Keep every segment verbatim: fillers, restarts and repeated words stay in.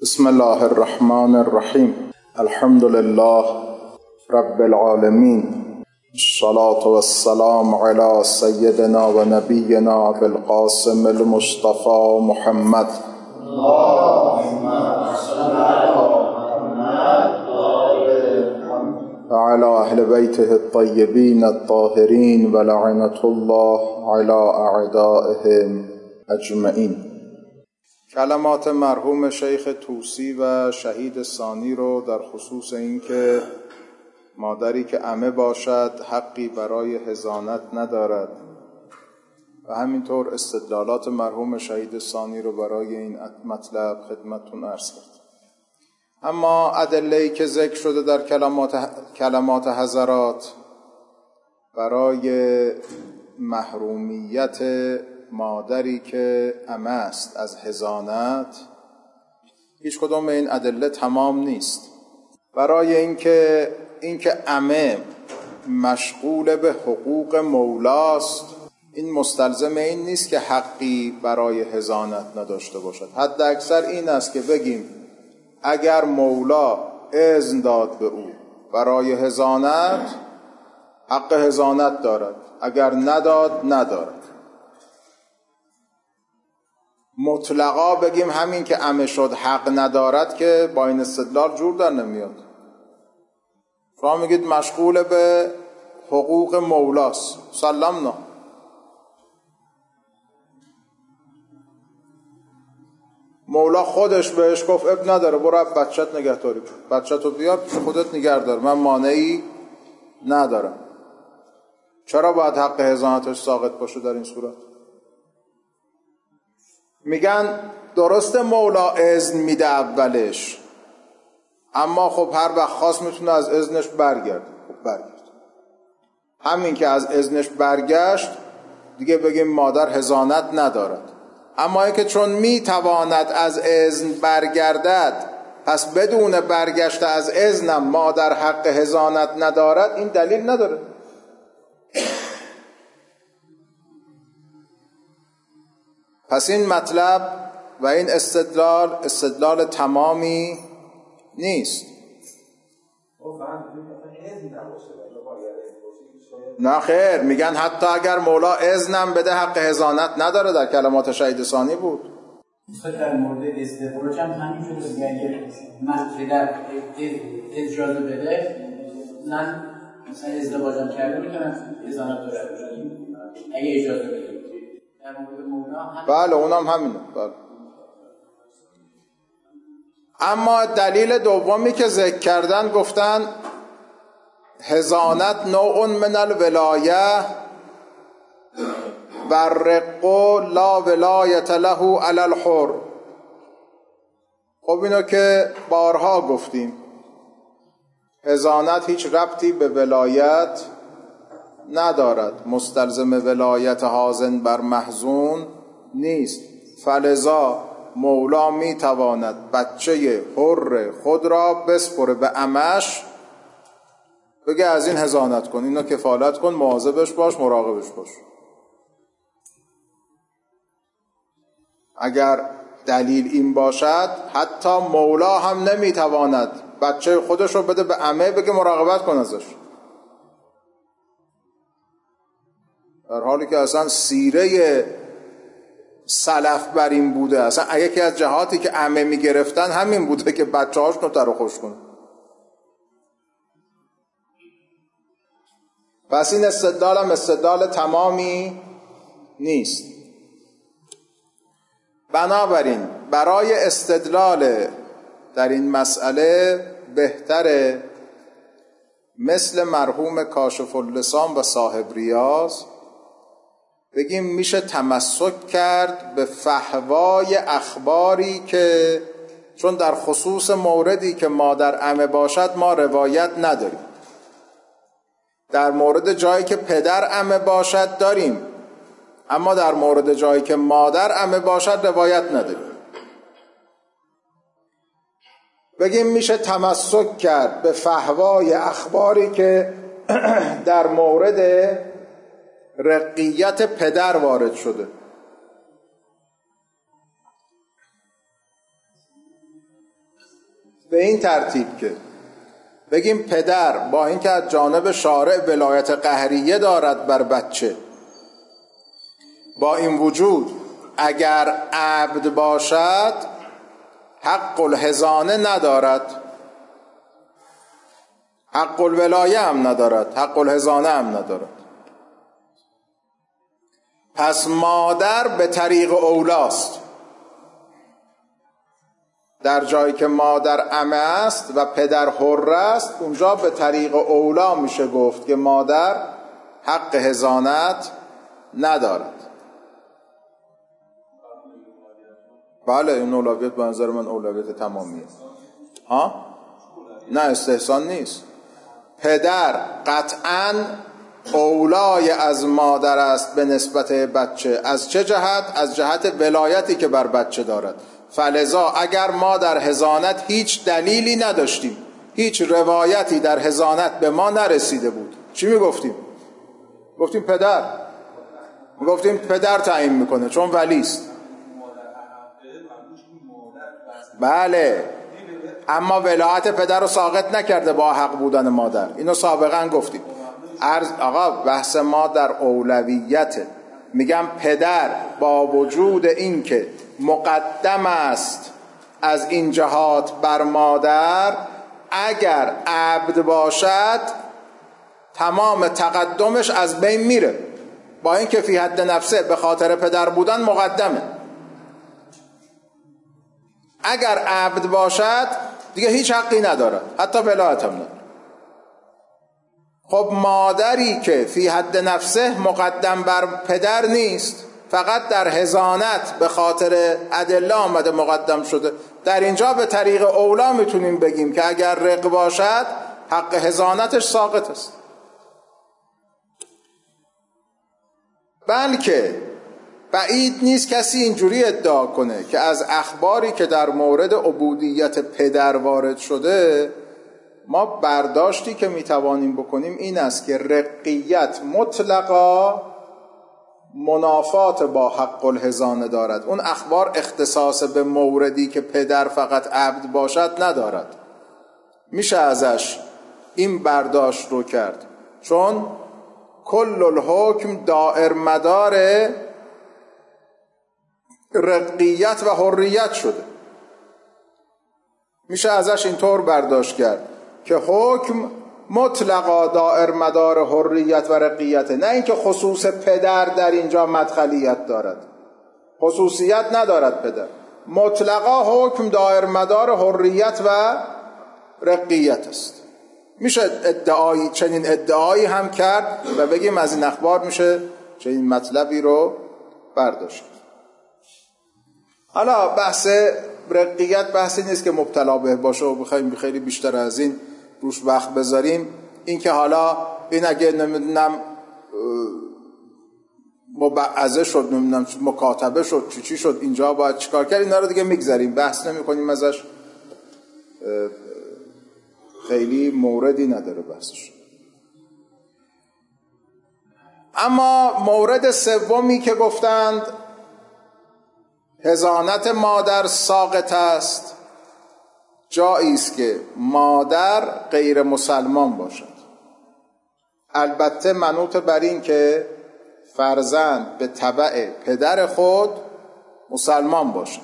بسم الله الرحمن الرحیم. الحمد لله رب العالمین، الصلاة والسلام علی سیدنا و نبینا ابی القاسم المصطفى محمد. اللهم صل علی محمد و علی اهل بیته الطیبین الطاهرین و لعنة الله علی اعدائهم اجمعین. کلمات مرحوم شیخ طوسی و شهید ثانی رو در خصوص اینکه مادری که عمه باشد حقی برای حضانت ندارد و همینطور استدلالات مرحوم شهید ثانی رو برای این مطلب خدمتتون عرض کرد. اما ادله‌ای که ذکر شده در کلمات کلمات حضرات برای محرومیت مادری که عمه است از حضانت، هیچ کدوم این ادله تمام نیست. برای اینکه اینکه عمه مشغول به حقوق مولاست، این مستلزم این نیست که حقی برای حضانت نداشته باشد. حد اکثر این است که بگیم اگر مولا اذن داد به او برای حضانت، حق حضانت دارد، اگر نداد ندارد. مطلقا بگیم همین که عمه شد حق ندارد که با این استدلال جور در نمیاد. شما میگید مشغول به حقوق مولاست، سلام نه. مولا خودش بهش گفت اب نداره، برو بچت نگهداری کن، بچتو بیار پیش خودت نگه دار، من مانعی ندارم. چرا باید حق حضانتش ساقط باشه در این صورت؟ میگن درسته مولا اذن میده اولش، اما خب هر وقت خواست میتونه از اذنش برگرد. خب برگرد. همین که از اذنش برگشت دیگه بگیم مادر حضانت ندارد. اما اینکه چون میتواند از اذن برگردد، پس بدون برگشت از اذنم مادر حق حضانت ندارد، این دلیل نداره. پس این مطلب و این استدلال استدلال تمامی نیست. نه خیر، میگن حتی اگر مولا اذنم بده حق حضانت نداره. در کلمات شهید ثانی بود. در مورد ازدواج هم همین شده. اگر من پدر اجازه بده، من مثلا ازدواجم کرده میتونم حضانت داره باشم اگه اجازه بده. بله اونم همینه. بله. اما دلیل دومی که ذکر کردن، گفتن حضانت نوع من الولایه و الرق لا ولایت له علی الحر. خب اینو که بارها گفتیم، حضانت هیچ ربطی به ولایت ندارد، مستلزم ولایت حاضن بر محزون نیست. فلذا مولا می تواند بچه حر خود را بسپره به عمش، بگه از این حضانت کن، اینو کفالت کن، مواظبش باش، مراقبش باش. اگر دلیل این باشد، حتی مولا هم نمی تواند بچه خودش رو بده به عمه، بگه مراقبت کن ازش، در حالی که اصلا سیره سلف بر این بوده. اصلا یکی از جهاتی که عمه می گرفتن همین بوده که بچه هاش رو تر و خوش کنه. پس این استدلال هم استدلال تمامی نیست. بنابراین برای استدلال در این مسئله بهتره مثل مرحوم کاشف اللسان و صاحب ریاض بگیم میشه تمسک کرد به فحوای اخباری که، چون در خصوص موردی که مادر عمه باشد ما روایت نداریم، در مورد جایی که پدر عمه باشد داریم، اما در مورد جایی که مادر عمه باشد روایت نداریم. بگیم میشه تمسک کرد به فحوای اخباری که در مورد رقیت پدر وارد شده. به این ترتیب که بگیم پدر با اینکه از جانب شارع ولایت قهریه دارد بر بچه، با این وجود اگر عبد باشد حق الحضانه ندارد، حق الولایه هم ندارد، حق الحضانه هم ندارد. پس مادر به طریق اولاست. در جایی که مادر عمه است و پدر حر است، اونجا به طریق اولا میشه گفت که مادر حق حضانت ندارد. بله این اولویت به نظر من اولویت تمامیه. ها؟ نه استحسان نیست. پدر قطعاً اولای از مادر است به نسبت بچه. از چه جهت؟ از جهت ولایتی که بر بچه دارد. فلذا اگر ما در حضانت هیچ دلیلی نداشتیم، هیچ روایتی در حضانت به ما نرسیده بود، چی میگفتیم؟ گفتیم پدر گفتیم پدر تعیین میکنه چون ولیست. بله، اما ولایت پدر رو ساقط نکرده با حق بودن مادر. اینو سابقا گفتیم. عرض آقا بحث ما در اولویته. میگم پدر با وجود این که مقدم است از این جهات بر مادر، اگر عبد باشد تمام تقدمش از بین میره، با این که فی حد نفسه به خاطر پدر بودن مقدمه. اگر عبد باشد دیگه هیچ حقی نداره، حتی ولایت هم نداره. خب مادری که فی حد نفسه مقدم بر پدر نیست، فقط در حضانت به خاطر ادله آمده مقدم شده، در اینجا به طریق اولا میتونیم بگیم که اگر رق باشد حق حضانتش ساقط است. بلکه بعید نیست کسی اینجوری ادعا کنه که از اخباری که در مورد عبودیت پدر وارد شده ما برداشتی که میتوانیم بکنیم این است که رقیت مطلقا منافات با حق الحضانه دارد. اون اخبار اختصاص به موردی که پدر فقط عبد باشد ندارد. میشه ازش این برداشت رو کرد، چون کل الحکم دائر مدار رقیت و حریت شده. میشه ازش اینطور برداشت کرد که حکم مطلقا دائر مدار حریت و رقیت، نه اینکه خصوص پدر در اینجا مدخلیت دارد. خصوصیت ندارد پدر، مطلقا حکم دائر مدار حریت و رقیت است. میشه ادعایی چنین ادعایی هم کرد و بگیم از این اخبار میشه چنین مطلبی رو برداشت. حالا بحث رقیت بحثی نیست که مبتلا به باشه و بخوایم خیلی بیشتر از این روش وقت بذاریم. این که حالا این اگه نمیدونم مبعضه شد، نمیدونم مکاتبه شد، چی چی شد، اینجا باید چیکار کرد، اینا رو دیگه میگذاریم، بحث نمی کنیم ازش، خیلی موردی نداره بحثش. اما مورد سومی که گفتند حضانت مادر ساقط است، جایی است که مادر غیر مسلمان باشد، البته منوط بر این که فرزند به تبع پدر خود مسلمان باشد.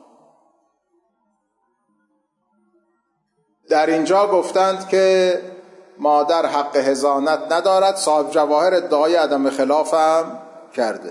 در اینجا گفتند که مادر حق حضانت ندارد. صاحب جواهر ادعای عدم خلاف هم کرده.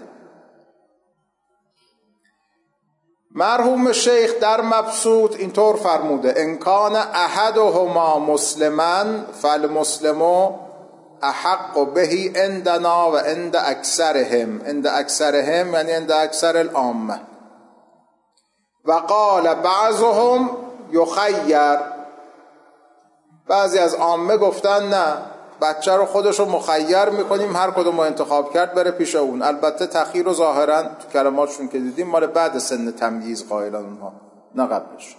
مرحوم شیخ در مبسوط اینطور فرموده: انکان احدهما مسلما فالمسلم احق بهی عندنا و عند اکثرهم. عند اکثرهم یعنی عند اکثر العامه. و قال بعضهم یخیر، بعضی از عامه گفتن نه، بچه رو خودشو مخیر میکنیم، هر کدوم رو انتخاب کرد بره پیش اون. البته تخییر رو ظاهرا تو کلماتشون که دیدیم مال بعد سن تمییز قائلان اونها، نه قبلش.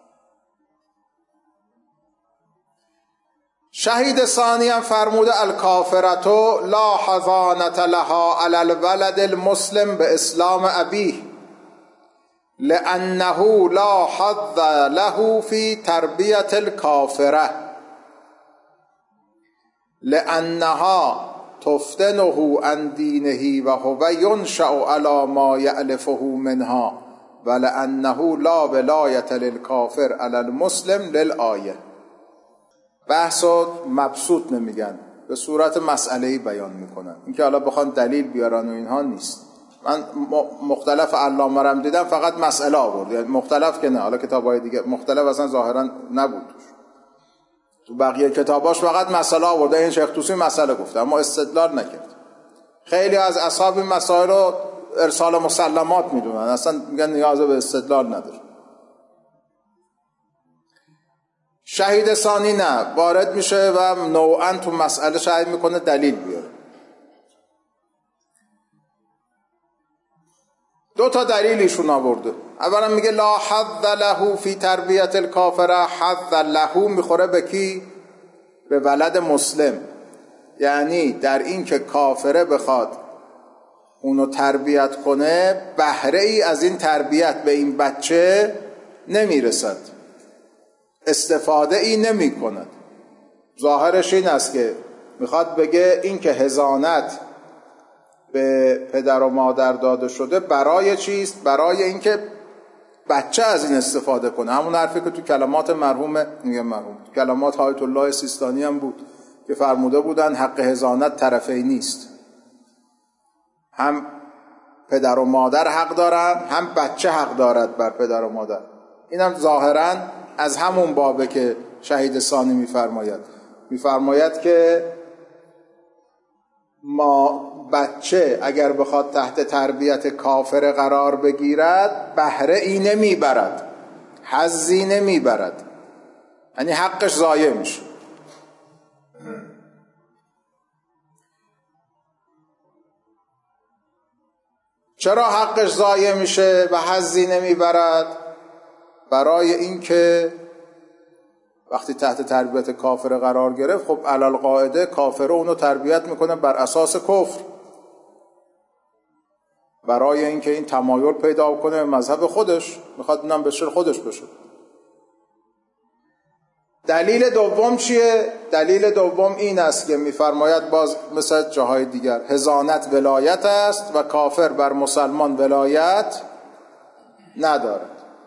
شهید ثانی هم فرموده: الکافرتو لا حضانت لها علی الولد المسلم به اسلام ابیه. لأنه لا حظ له في تربیة الکافره لأنها تفتنه عن دینه و هو ینشأ علی ما یألفه منها ولأنه لا ولایة للکافر علی المسلم للآیه. بحث و مبسوط نمیگن، به صورت مسئله‌ای بیان میکنن. اینکه حالا بخوان دلیل بیارن و اینها نیست. من مختلف علامه رم دیدم فقط مسئله آورد، یعنی مختلف که نه، حالا کتابای دیگه مختلف اصلا ظاهرا نبود توش. تو بقیه کتاباش فقط مسئله آورده. این شیخ طوسی مسئله گفته اما استدلال نکرد. خیلی از اصحاب این مسائل رو ارسال مسلمات میدونن، اصلا میگن نیاز به استدلال نداره. شهید ثانی نه، وارد میشه و نوعا تو مسئله شهید میکنه دلیل بیاره. دو تا دلیل ایشون آورده. اولا میگه لا حظ له فی تربیت الکافره. حظ له میخوره به کی؟ به ولد مسلم، یعنی در این که کافره بخواد اونو تربیت کنه بهره ای از این تربیت به این بچه نمیرسد، استفاده ای نمی کند. ظاهرش این است که میخواد بگه این که حضانت به پدر و مادر داده شده برای چیست؟ برای اینکه بچه از این استفاده کنه. همون حرفی که تو کلمات مرحوم میگم مرحوم تو کلمات آیت الله سیستانی هم بود که فرموده بودن حق حضانت طرفی نیست، هم پدر و مادر حق دارن هم بچه حق دارد بر پدر و مادر. اینم ظاهرا از همون بابه که شهید ثانی میفرماید میفرماید که ما بچه اگر بخواد تحت تربیت کافر قرار بگیرد بهره ای نمیبرد، حظی نمیبرد، یعنی حقش ضایع میشه. چرا حقش ضایع میشه و حظی نمیبرد؟ برای اینکه وقتی تحت تربیت کافر قرار گرفت، خب علل قاعده کافر اونو تربیت میکنه بر اساس کفر، برای اینکه این تمایل پیدا کنه به مذهب خودش، میخواد اونم بشه خودش بشه. دلیل دوم چیه؟ دلیل دوم این است که میفرماید باز مثل جاهای دیگر حضانت ولایت است و کافر بر مسلمان ولایت ندارد.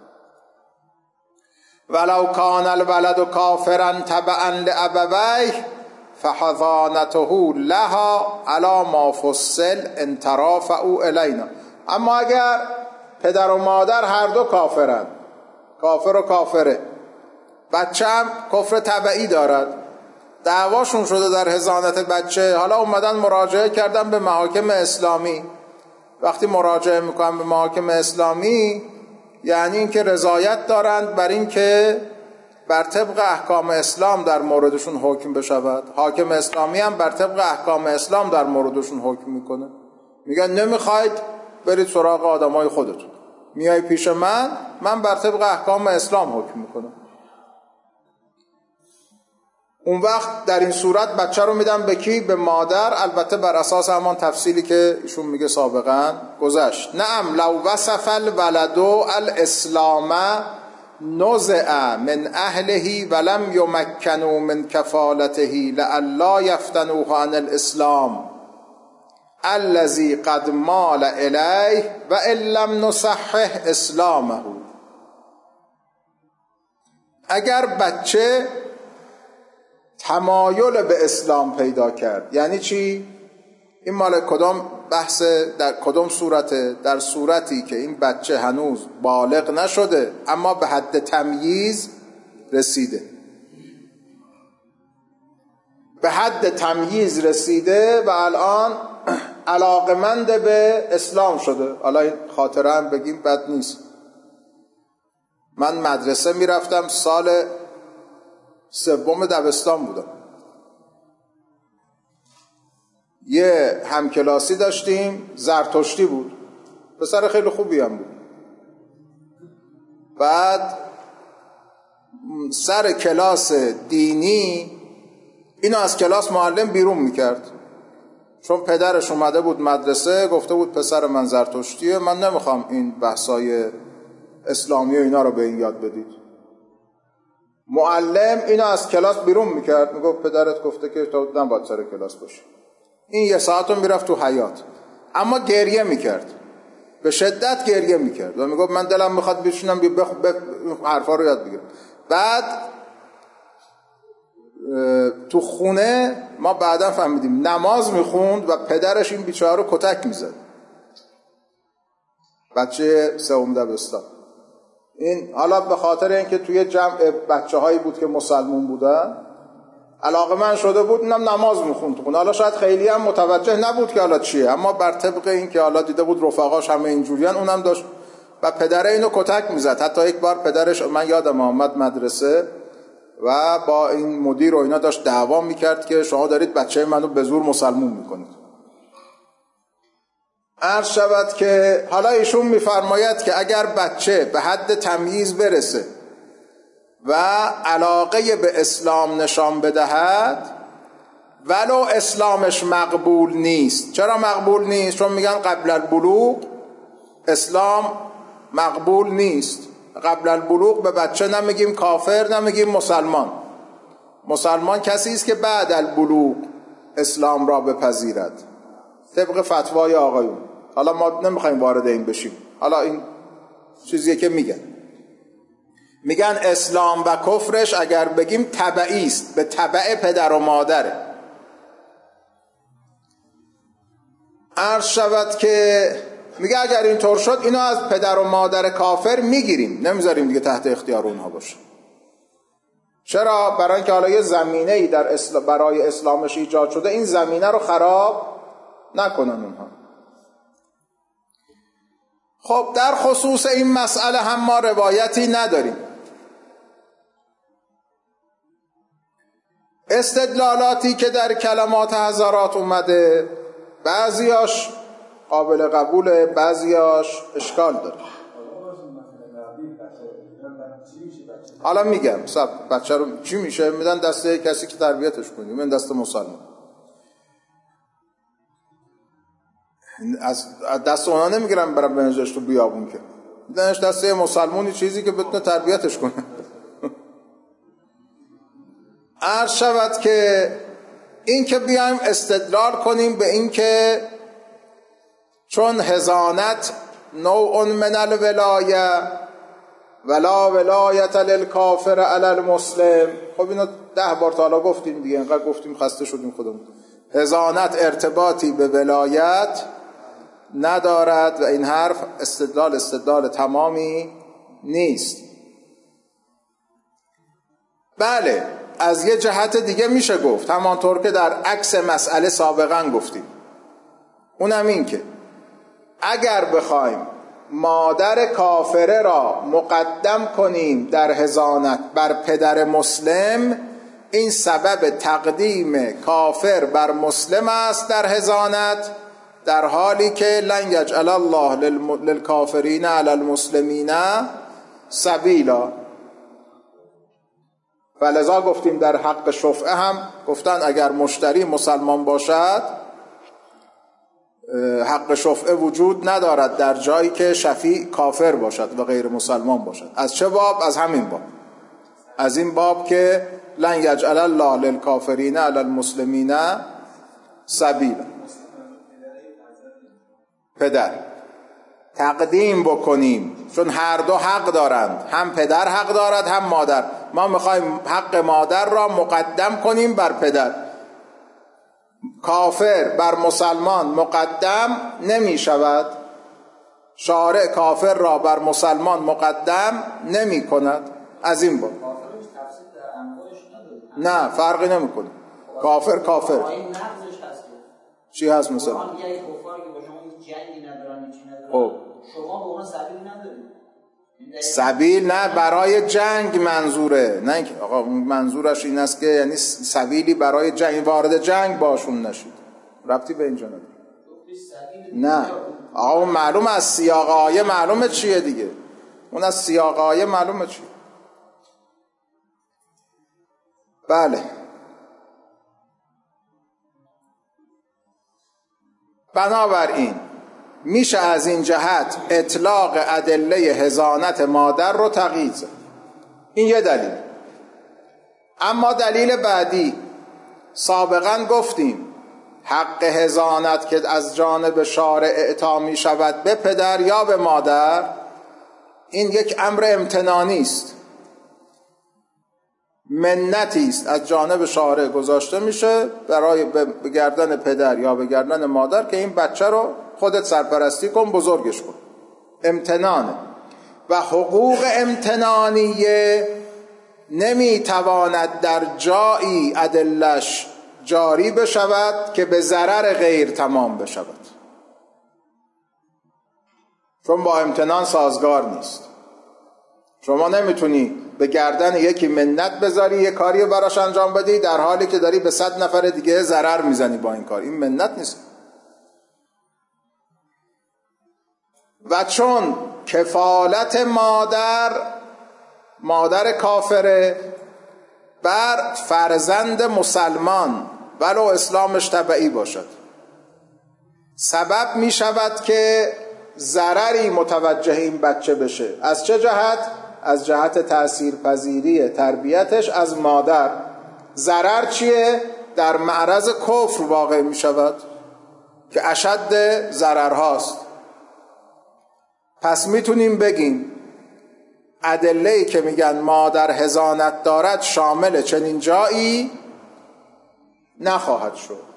ولو کان الولد کافرا تبعا لابویه فحضانته لها علی ما فصل ان ترافعوا الینا. اما اگر پدر و مادر هر دو کافرن، کافر و کافره، بچه هم کفر تبعی دارد، دعواشون شده در حضانت بچه، حالا اومدن مراجعه کردن به محاکم اسلامی. وقتی مراجعه میکنن به محاکم اسلامی یعنی اینکه رضایت دارند بر این که بر طبق احکام اسلام در موردشون حکم بشود. حاکم اسلامی هم بر طبق احکام اسلام در موردشون حکم میکنه. میگن نمیخواید برید سراغ آدمای خودتون، میای پیش من، من بر طبق احکام اسلام حکم میکنم. اون وقت در این صورت بچه رو میدن به کی؟ به مادر، البته بر اساس همان تفصیلی که ایشون میگه سابقا گذشت. نعم لو وصف الولد الاسلام نزع من اهله ولم یمکنوا من کفالته لئلا یفتنوه عن الاسلام الذی قد مال الیه و ان لم نصحح اسلامه. اگر بچه تمایل به اسلام پیدا کرد، یعنی چی؟ این مال کدام بحث، در کدام صورته؟ در صورتی که این بچه هنوز بالغ نشده اما به حد تمییز رسیده، به حد تمییز رسیده و الان علاقمند به اسلام شده. حالا این خاطره هم بگیم بد نیست. من مدرسه میرفتم، سال سوم دبستان بودم، یه همکلاسی داشتیم زرتشتی بود، پسر خیلی خوبی هم بود. بعد سر کلاس دینی اینو از کلاس معلم بیرون میکرد، چون پدرش اومده بود مدرسه گفته بود پسر من زرتشتیه، من نمیخوام این بحثای اسلامی و اینا رو به این یاد بدید. معلم اینو از کلاس بیرون میکرد، میگفت پدرت گفته که تو نباید سر کلاس باشی. این یه ساعت رو میرفت تو حیاط، اما گریه میکرد، به شدت گریه میکرد و میگفت من دلم میخواد بشینم بخ... بخ... حرفا رو یاد بگیرم. بعد تو خونه ما بعدا فهمیدیم نماز میخوند و پدرش این بیچاره رو کتک میزد. بچه سوم دبستان. این حالا به خاطر اینکه توی جمع بچه هایی بود که مسلمون بودن علاقه من شده بود، اینم نماز میخوند تو خونه. حالا شاید خیلی هم متوجه نبود که حالا چیه، اما بر طبق این که حالا دیده بود رفقاش همه اینجوریان اونم داشت و پدره اینو کتک میزد. حتی یک بار پدرش، من یادم آمد، مدرسه و با این مدیر و اینا داشت دعوا میکرد که شما دارید بچه منو به زور مسلمون میکنید. عرض شود که حالا ایشون میفرماید که اگر بچه به حد تمییز برسه و علاقه به اسلام نشان بدهد ولو اسلامش مقبول نیست. چرا مقبول نیست؟ چون میگن قبل البلوغ اسلام مقبول نیست. قبل البلوغ به بچه نمیگیم کافر، نمیگیم مسلمان. مسلمان کسی است که بعد البلوغ اسلام را بپذیرد طبق فتوای آقایون. حالا ما نمیخوایم وارد این بشیم، حالا این چیزیه که میگن میگن اسلام و کفرش اگر بگیم تبعی است، به تبع پدر و مادره. عرض شود که میگه اگر اینطور شد اینو از پدر و مادر کافر میگیریم، نمیذاریم دیگه تحت اختیار اونها باشه. چرا؟ برای اینکه حالا یه زمینه‌ای در اسلام برای اسلامش ایجاد شده، این زمینه رو خراب نکنن اونها. خب در خصوص این مسئله هم ما روایتی نداریم. استدلالاتی که در کلمات حضرات اومده بعضیاش قابل قبوله، بعضیاش اشکال داره. حالا میگم سب بچه رو چی میشه؟ میدن دست کسی که تربیتش کنیم، من دست مسلمان. از دست اونا نمیگیرم برم بنزش تو بیابون، که میدنش دست مسلمونی، چیزی که بتونه تربیتش کنه. عرض شود که این که بیایم استدلال کنیم به این که چون حضانت نوع من الولایه ولا ولایت للکافر علی المسلم. خب اینو ده بار تا حالا گفتیم دیگه، اینقدر گفتیم خسته شدیم خودمون. حضانت ارتباطی به ولایت ندارد و این حرف استدلال استدلال تمامی نیست. بله، از یه جهت دیگه میشه گفت، همانطور که در عکس مسئله سابقا گفتیم، اونم این که اگر بخوایم مادر کافره را مقدم کنیم در حضانت بر پدر مسلم، این سبب تقدیم کافر بر مسلم است در حضانت، در حالی که لن یجعل الله للکافرین علی المسلمین سبیلا. فلذا گفتیم در حق شفعه هم گفتن اگر مشتری مسلمان باشد حق شفعه وجود ندارد در جایی که شفیع کافر باشد و غیر مسلمان باشد. از چه باب؟ از همین باب، از این باب که لن یجعل الله للکافرین علی المسلمین سبیلا. پدر تقدیم بکنیم، چون هر دو حق دارند، هم پدر حق دارد هم مادر. ما میخوایم حق مادر را مقدم کنیم بر پدر. کافر بر مسلمان مقدم نمی شود، شارع کافر را بر مسلمان مقدم نمی کند. از این بود نه فرقی نمی کنه. کافر کافر چی هست مثلا؟ خب شما به اون سبیل ندارید. سبیل نه برای جنگ منظوره، نه اینکه آقا منظورش این است که یعنی سبیلی برای جنگ، وارد جنگ باشون نشید، ربطی به اینجا نداره. نه آقا اون معلوم از سیاق آیه معلومه چیه دیگه، اون از سیاق آیه معلومه چیه. بله، بنابراین میشه از این جهت اطلاق ادله حضانت مادر رو تقیید زد. این یه دلیل. اما دلیل بعدی، سابقا گفتیم حق حضانت که از جانب شارع اعطا می شود به پدر یا به مادر، این یک امر امتنانی است، منتی است از جانب شارع گذاشته میشه برای به گردن پدر یا به گردن مادر که این بچه رو خودت سرپرستی کن، بزرگش کن. امتنانه و حقوق امتنانیه نمیتواند در جایی ادلش جاری بشود که به ضرر غیر تمام بشود، چون با امتنان سازگار نیست. شما نمیتونی به گردن یکی منت بذاری یه کاری براش انجام بدی در حالی که داری به صد نفر دیگه ضرر میزنی با این کار. این منت نیست. و چون کفالت مادر مادر کافره بر فرزند مسلمان ولو اسلامش تبعی باشد سبب می شود که ضرری متوجه این بچه بشه. از چه جهت؟ از جهت تأثیر پذیری تربیتش از مادر. ضرر چیه؟ در معرض کفر واقع می شود که اشد ضررهاست. پس میتونیم بگیم ادله‌ای که میگن مادر حضانت دارد شامل چنین جایی نخواهد شد.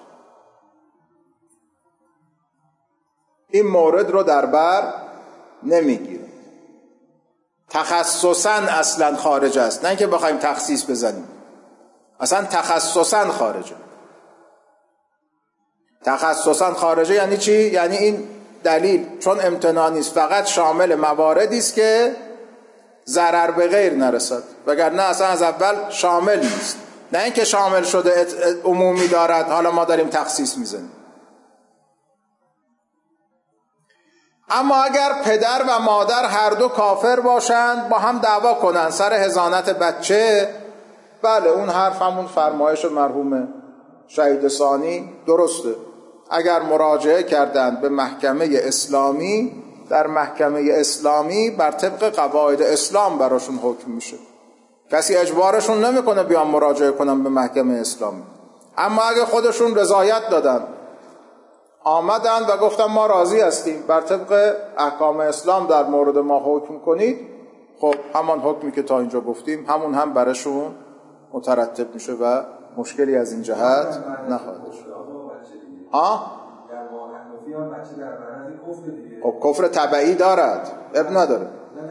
این مورد رو در بر نمیگیره. تخصصاً اصلا خارج است، نه که بخوایم تخصیص بزنیم، اصلا تخصصاً خارجه. تخصصاً خارجه یعنی چی؟ یعنی این دلیل چون امتنانی است فقط شامل مواردی است که ضرر به غیر نرسد، وگرنه اصلا از اول شامل نیست. نه اینکه شامل شده عمومی دارد حالا ما داریم تخصیص میزنیم. اما اگر پدر و مادر هر دو کافر باشند با هم دعوا کنند سر حضانت بچه، بله اون حرف همون فرمایش مرحوم شهید ثانی درسته. اگر مراجعه کردند به محکمه اسلامی، در محکمه اسلامی بر طبق قواعد اسلام براشون حکم میشه. کسی اجبارشون نمیکنه بیان مراجعه کنن به محکمه اسلامی. اما اگه خودشون رضایت دادن، آمدن و گفتن ما راضی هستیم بر طبق احکام اسلام در مورد ما حکم کنید، خب همان حکمی که تا اینجا گفتیم همون هم براشون مترتب میشه و مشکلی از این جهت نخواهد شد. آه؟ خب کفر تبعی دارد، اب نداره.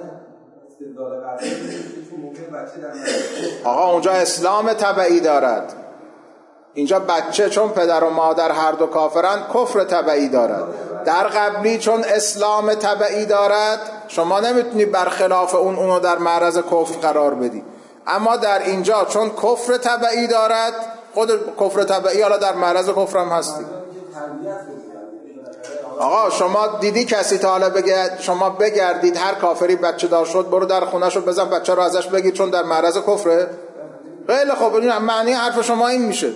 آقا اونجا اسلام تبعی دارد، اینجا بچه چون پدر و مادر هر دو کافرن کفر تبعی دارد. در قبلی چون اسلام تبعی دارد شما نمیتونی برخلاف اون اونو در معرض کفر قرار بدی. اما در اینجا چون کفر تبعی دارد، خود کفر تبعی حالا در معرض کفر هم هستی. آقا شما دیدی کسی تا حالا بگه شما بگردید هر کافری بچه دار شد برو در خونه‌شو بزن بچه رو ازش بگیر چون در معرض کفره؟ خیلی خوب، این معنی حرف شما این میشه.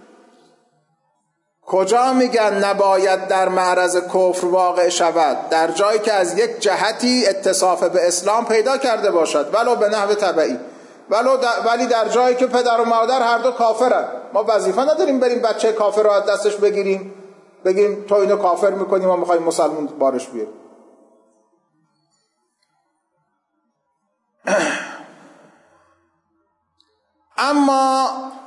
کجا میگن نباید در معرض کفر واقع شود؟ در جایی که از یک جهتی اتصاف به اسلام پیدا کرده باشد ولو به نحو تبعی، ولو در ولی در جایی که پدر و مادر هر دو کافرن. ما وظیفه نداریم بریم بچه کافر رو از دستش بگیریم بگیم تو اینو کافر میکنیم و میخوایم مسلمون بارش بیاریم. اما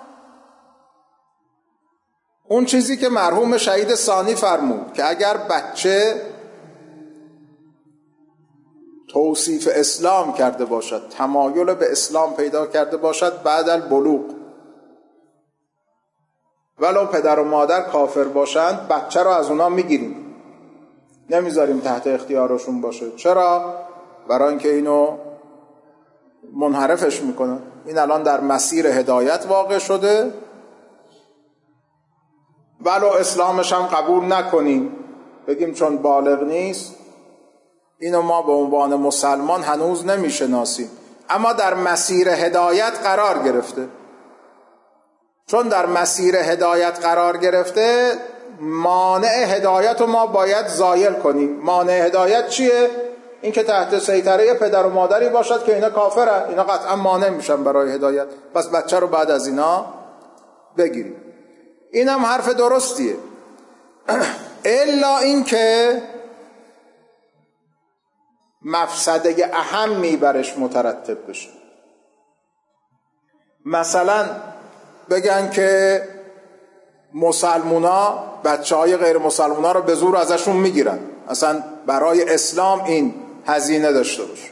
اون چیزی که مرحوم شهید ثانی فرمود که اگر بچه توصیف اسلام کرده باشد، تمایل به اسلام پیدا کرده باشد بعد البلوغ، ولو پدر و مادر کافر باشند بچه رو از اونا میگیریم، نمیذاریم تحت اختیارشون باشه. چرا؟ برای اینکه اینو منحرفش میکنن. این الان در مسیر هدایت واقع شده، ولو اسلامش هم قبول نکنیم بگیم چون بالغ نیست اینو ما به عنوان مسلمان هنوز نمیشناسیم، اما در مسیر هدایت قرار گرفته. چون در مسیر هدایت قرار گرفته مانع هدایت رو ما باید زایل کنیم. مانع هدایت چیه؟ این که تحت سیطره پدر و مادری باشد که اینا کافرن، اینا قطعا مانع میشن برای هدایت، پس بچه رو بعد از اینا بگیریم. این هم حرف درستیه. الا این که مفسده اهمی برش مترتب بشه. مثلا بگن که مسلمونا بچه های غیر مسلمونا رو به زور ازشون میگیرن، اصلا برای اسلام این هزینه داشته باشه.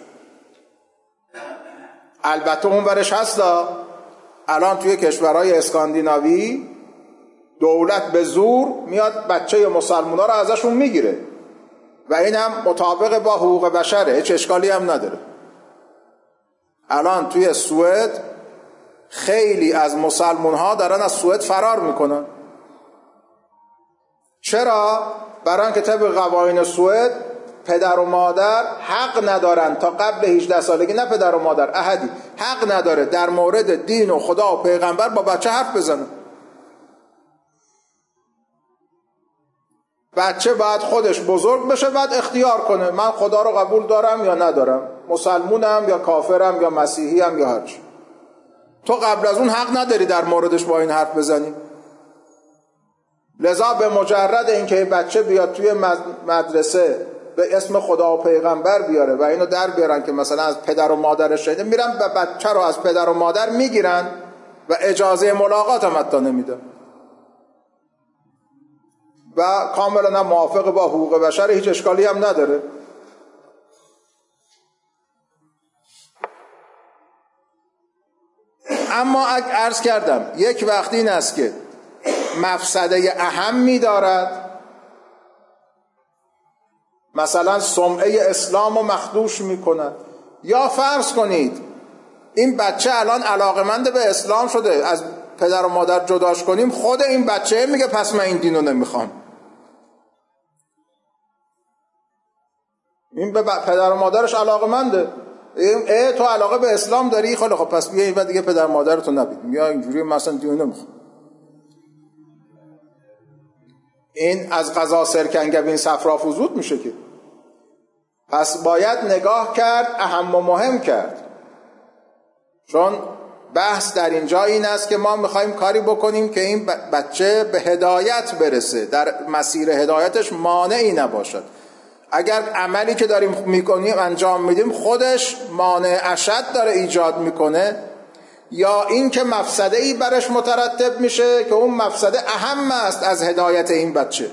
البته اون برش هستا. الان توی کشورهای اسکاندیناوی دولت به زور میاد بچه مسلمونا رو ازشون میگیره و این هم مطابق با حقوق بشره، هیچ اشکالی هم نداره. الان توی سوئد خیلی از مسلمان ها دارن از سوئد فرار میکنن. چرا؟ برای اینکه طبق قوانین سوئد پدر و مادر حق ندارن تا قبل هجده سالگی، نه پدر و مادر، احدی حق نداره در مورد دین و خدا و پیغمبر با بچه حرف بزنه. بچه باید خودش بزرگ بشه، بعد اختیار کنه من خدا رو قبول دارم یا ندارم، مسلمونم یا کافرم یا مسیحیم یا هرچی. تو قبل از اون حق نداری در موردش با این حرف بزنی. لذا به مجرد اینکه بچه بیاد توی مدرسه به اسم خدا و پیغمبر بیاره و اینو در بیارن که مثلا از پدر و مادرش شده، میرن به بچه رو از پدر و مادر میگیرن و اجازه ملاقات هم حتی نمیدن و کاملا موافق با حقوق بشر، هیچ اشکالی هم نداره. اما اگه عرض کردم یک وقتی این است که مفسده اهمی دارد، مثلا سمعه اسلام رو مخدوش میکنه، یا فرض کنید این بچه الان علاقمند به اسلام شده، از پدر و مادر جداش کنیم، خود این بچه میگه پس من این دینو نمیخوام. این به پدر و مادرش علاقمنده، ای تو علاقه به اسلام داری، خیلی خب پس بیا این دیگه پدر مادرتو نبید، یا اینجوری مثلا دینو نمیخوام. این از قضا سرکنگبین صفرا فزود میشه که. پس باید نگاه کرد، اهم و مهم کرد. چون بحث در اینجا این است که ما میخوایم کاری بکنیم که این بچه به هدایت برسه، در مسیر هدایتش مانعی نباشد. اگر عملی که داریم میکنیم انجام میدیم خودش مانع اشد داره ایجاد میکنه، یا این که مفسده ای برش مترتب میشه که اون مفسده اهم است از هدایت این بچه.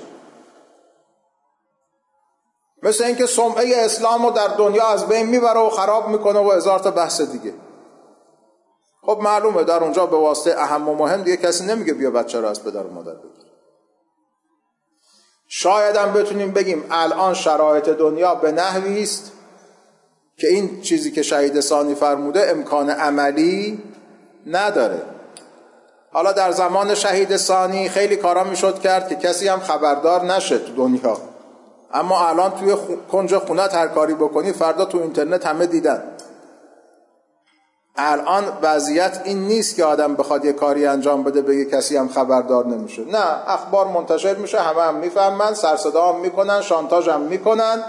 مثل اینکه سمعه اسلام رو در دنیا از بین میبره و خراب میکنه و هزار تا بحث دیگه. خب معلومه در اونجا به واسطه اهم و مهم دیگه کسی نمیگه بیا بچه رو از پدر و مادر بگیر. شاید هم بتونیم بگیم الان شرایط دنیا به نحوی است که این چیزی که شهید ثانی فرموده امکان عملی نداره. حالا در زمان شهید ثانی خیلی کارا میشد کرد که کسی هم خبردار نشه تو دنیا، اما الان توی کنج خونت هر کاری بکنی فردا تو اینترنت همه دیدن. الان وضعیت این نیست که آدم بخواد یه کاری انجام بده بگه کسی هم خبردار نمیشه. نه، اخبار منتشر میشه، همه هم میفهمن، سرصدا هم میکنن، شانتاژ هم میکنن،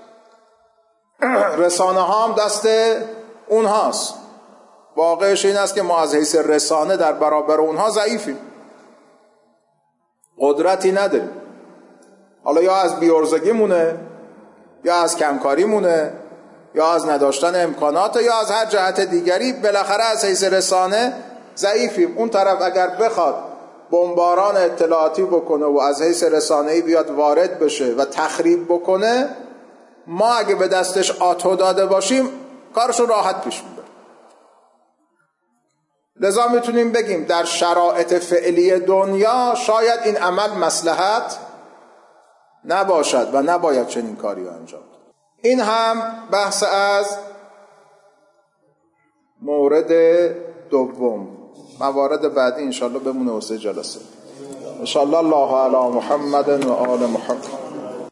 رسانه ها هم دست اونهاست. واقعش این است که ما از حیث رسانه در برابر اونها ضعیفیم، قدرتی نداریم. حالا یا از بیورزگی مونه، یا از کمکاری مونه، یا از نداشتن امکانات، یا از هر جهت دیگری، بالاخره از حیث رسانه ضعیفیم. اون طرف اگر بخواد بمباران اطلاعاتی بکنه و از حیث رسانه‌ای بیاد وارد بشه و تخریب بکنه، ما اگه به دستش آتو داده باشیم کارشو راحت پیش میبره. لذا میتونیم بگیم در شرایط فعلی دنیا شاید این عمل مصلحت نباشد و نباید چنین کاری انجام داد. این هم بحث از مورد دوم. موارد بعدی انشالله بمونه واسه جلسه. انشالله. الله علی محمد و آل محمد.